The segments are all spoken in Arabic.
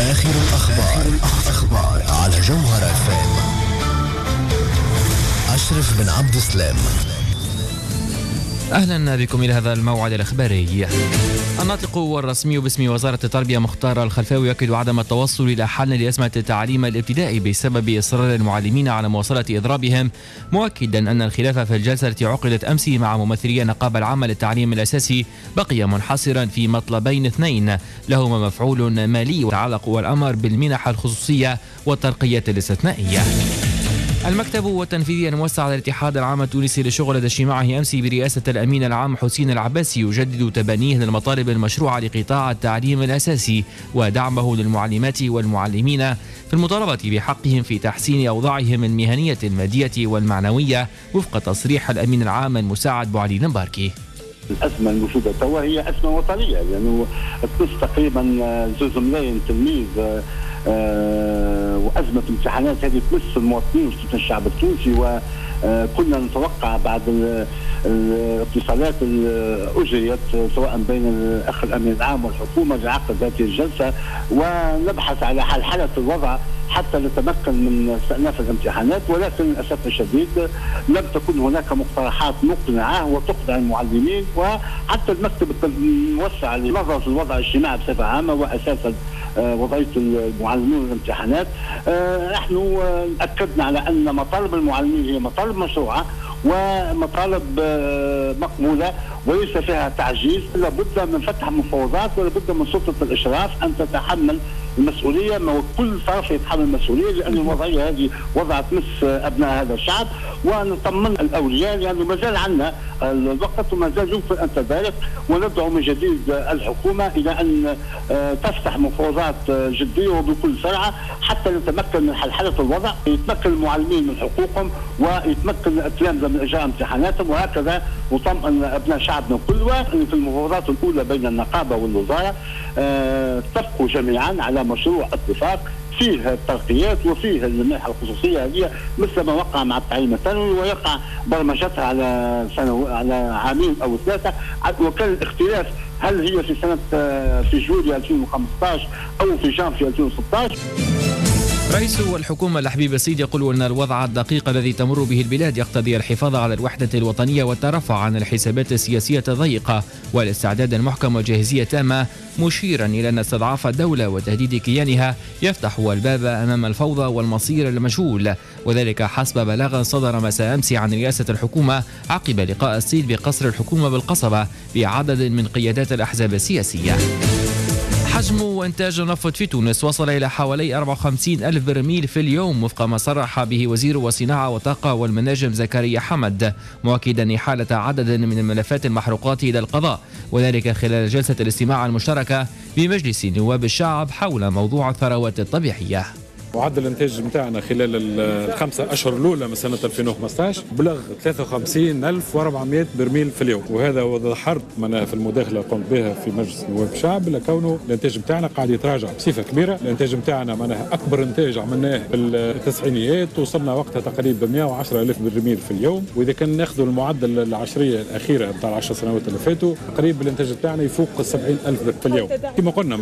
آخر الأخبار على جوهر FM. أشرف بن عبد السلام. أهلا بكم إلى هذا الموعد الإخباري. الناطق والرسمي باسم وزارة التربية مختار الخلفاوي يؤكد عدم التوصل إلى حل لأزمة التعليم الابتدائي بسبب إصرار المعلمين على مواصلة إضرابهم، مؤكدا أن الخلاف في الجلسة التي عقدت أمس مع ممثلي النقابة العامة للتعليم الأساسي بقي منحصرا في مطلبين اثنين لهما مفعول مالي يتعلق والأمر بالمنح الخصوصية والترقية الاستثنائية. المكتب التنفيذي الموسع للاتحاد العام التونسي للشغل لدى اجتماعه أمس برئاسة الأمين العام حسين العباسي يجدد تبنيه للمطالب المشروعة لقطاع التعليم الأساسي ودعمه للمعلمات والمعلمين في المطالبة بحقهم في تحسين أوضاعهم المهنية المادية والمعنوية وفق تصريح الأمين العام المساعد بوعلي المباركي. الأزمة الموجودة توا هي أزمة وطنية، لأنه تقص تقريبا 2 ملايين تلميذ، وأزمة امتحانات هذه تمس المواطنين وتمس الشعب التونسي. وكنا نتوقع بعد الاتصالات أجريت سواء بين الأخ الأمين العام والحكومة لعقد هذه الجلسة ونبحث على حلحلة الوضع حتى نتمكن من استئناف الامتحانات، ولكن للأسف الشديد لم تكن هناك مقترحات مقنعة وتقنع المعلمين وحتى المكتب الموسع لنظرة في الوضع الاجتماعي بصفة عامة وأساسا وضعية المعلمين والامتحانات. نحن أكدنا على أن مطالب المعلمين هي مطالب مشروعة ومطالب مقبولة وليس فيها تعجيز، لابد من فتح مفاوضات ولابد من سلطة الإشراف أن تتحمل المسؤولية، وكل طرف يتحمل المسؤولية، لأن الوضعية هذه وضع تمس أبناء هذا الشعب. ونطمن الأولياء لأنه ما زال عندنا الوقت وما زال يمكن أن تبارك، وندعو من جديد الحكومة إلى أن تفتح مفاوضات جدية وبكل سرعة حتى نتمكن من حلحلة الوضع، يتمكن المعلمين من حقوقهم ويتمكن التلامذة من إجراء امتحاناتهم، وهكذا نطمئن أبناء شعبنا كلها. في المفاوضات الأولى بين النقابة والوزارة اتفقوا جميعا على مشروع اتفاق فيه الترقيات وفيه المنحة الخصوصية هذه مثل ما وقع مع التعليم الثانوي، ويقع برمجتها على على عامين أو 3. وكان الاختلاف هل هي في جوليو 2015 أو في جانفي 2016. رئيس الحكومة الحبيب السيد يقول أن الوضع الدقيق الذي تمر به البلاد يقتضي الحفاظ على الوحدة الوطنية والترفع عن الحسابات السياسية الضيقة والاستعداد المحكم والجاهزية تامة، مشيرا إلى أن استضعاف الدولة وتهديد كيانها يفتح الباب أمام الفوضى والمصير المجهول، وذلك حسب بلاغ صدر مساء أمس عن رئاسة الحكومة عقب لقاء السيد بقصر الحكومة بالقصبة بعدد من قيادات الأحزاب السياسية. حجم وإنتاج النفط في تونس وصل إلى حوالي 54 ألف برميل في اليوم وفق ما صرح به وزير الصناعة والطاقة والمناجم زكريا حمد، مؤكدا إحالة عدد من الملفات المحروقات إلى القضاء، وذلك خلال جلسة الاستماع المشتركة بمجلس نواب الشعب حول موضوع الثروات الطبيعية. معدل الانتاج نتاعنا خلال ال5 أشهر الأولى من سنة 2015 بلغ 53,400 برميل في اليوم، وهذا وضحت في المداخلة قمت بها في مجلس نواب الشعب لكونه الانتاج نتاعنا قاعد يتراجع بصفة كبيرة. الانتاج نتاعنا أكبر انتاج عملناه في التسعينيات، وصلنا وقتها تقريبا 110,000 برميل في اليوم، وإذا كان ناخذ المعدل العشرية الأخيرة نتاع ال10 سنوات اللي فاتوا تقريبا الانتاج نتاعنا يفوق 70,000 في اليوم. كما قلنا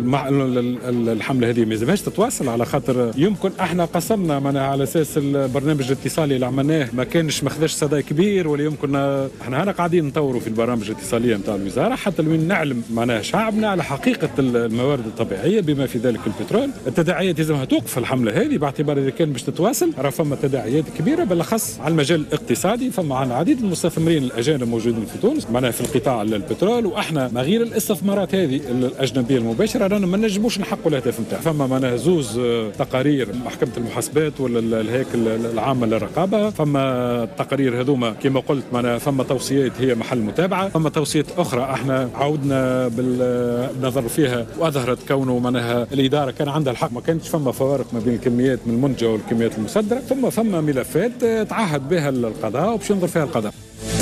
الحملة هذه ما لازمهاش تتواصل، على خاطر يمكن احنا قصرنا على اساس البرنامج الاتصالي اللي عملناه ما كانش ماخذش صدى كبير، ولا يمكن احنا هنا قاعدين نطوروا في البرامج الاتصاليه نتاع الوزاره حتى لوين نعلم شعبنا على حقيقه الموارد الطبيعيه بما في ذلك البترول. التداعيات لازمها توقف الحمله هذه باعتبار اذا كان باش تتواصل راه فما تداعيات كبيره بالاخص على المجال الاقتصادي. فما عندنا عديد من المستثمرين الاجانب موجودين في تونس في القطاع البترول، واحنا ما غير الاستثمارات هذه الاجنبيه المباشره رانا ما نجموش نحققوا الهدف نتاعها. فما زوز تقارير محكمة المحاسبات ولا الهيكل العامة للرقابة، فما التقارير هذوما كما قلت فما توصيات هي محل متابعة، فما توصيات أخرى احنا عودنا بالنظر فيها وأظهرت كونه الإدارة كان عندها الحق، ما كانتش فما فوارق ما بين الكميات من المنتجة والكميات المصدرة، فما ملفات تعهد بها القضاء وباش ينظر فيها القضاء.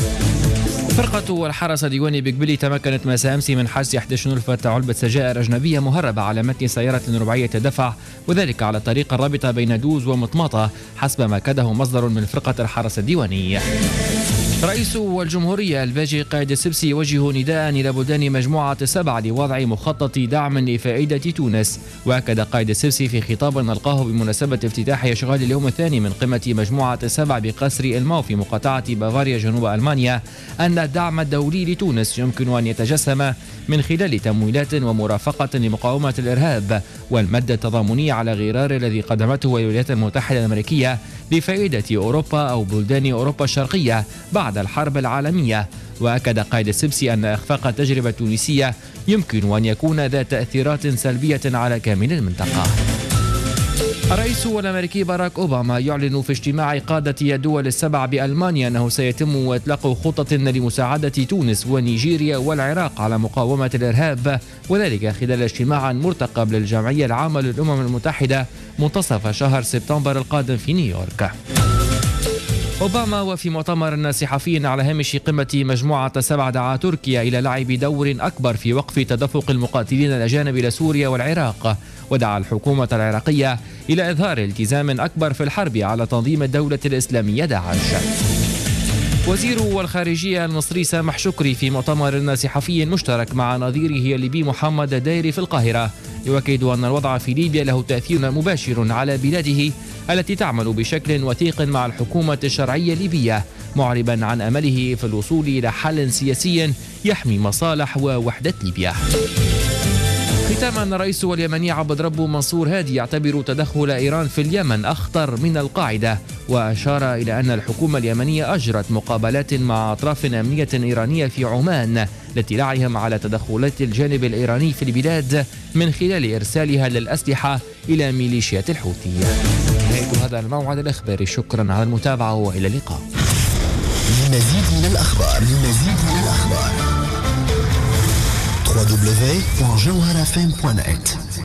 فرقة الحرس الديواني بقبلي تمكنت مساء أمس من حجز 11 ألف علبة سجائر أجنبية مهربة على متن سيارة رباعية دفع، وذلك على الطريق الرابطة بين دوز ومطماطة حسب ما كده مصدر من فرقة الحرس الديواني. رئيس الجمهورية الباجي قائد السبسي يوجه نداء إلى بلدان مجموعة 7 لوضع مخطط دعم لفائدة تونس. وأكد قائد السبسي في خطاب نلقاه بمناسبة افتتاح أشغال اليوم الثاني من قمة مجموعة 7 بقصر الماو في مقاطعة بافاريا جنوب ألمانيا أن الدعم الدولي لتونس يمكن أن يتجسم من خلال تمويلات ومرافقة لمقاومة الإرهاب والمد التضامني على غرار الذي قدمته الولايات المتحدة الأمريكية لفائدة أوروبا أو بلدان أوروبا الشرقية بعد الحرب العالمية. وأكد قائد السبسي أن إخفاق التجربة التونسية يمكن أن يكون ذات تأثيرات سلبية على كامل المنطقة. الرئيس الأمريكي باراك أوباما يعلن في اجتماع قادة الدول 7 بألمانيا أنه سيتم إطلاق خطة لمساعدة تونس ونيجيريا والعراق على مقاومة الإرهاب، وذلك خلال اجتماع مرتقب للجمعية العامة للأمم المتحدة منتصف شهر سبتمبر القادم في نيويورك. أوباما وفي مؤتمر صحفي على هامش قمة مجموعة 7 دعا تركيا إلى لعب دور أكبر في وقف تدفق المقاتلين الأجانب إلى سوريا والعراق، ودعا الحكومة العراقية إلى إظهار التزام أكبر في الحرب على تنظيم الدولة الإسلامية داعش. وزير الخارجية المصري سامح شكري في مؤتمر صحفي مشترك مع نظيره الليبي محمد الدايري في القاهرة يؤكد أن الوضع في ليبيا له تأثير مباشر على بلاده التي تعمل بشكل وثيق مع الحكومة الشرعية الليبية، معربا عن أمله في الوصول إلى حل سياسي يحمي مصالح ووحدة ليبيا. ختاما، الرئيس اليمني عبد ربه منصور هادي يعتبر تدخل إيران في اليمن أخطر من القاعدة، وأشار إلى أن الحكومة اليمنية أجرت مقابلات مع أطراف أمنية إيرانية في عمان لاطلاعهم على تدخلات الجانب الإيراني في البلاد من خلال إرسالها للأسلحة إلى ميليشيات الحوثي. نهاية هذا الموعد الإخباري، شكرا على المتابعة وإلى اللقاء. للمزيد من الأخبار www.jawharafm.net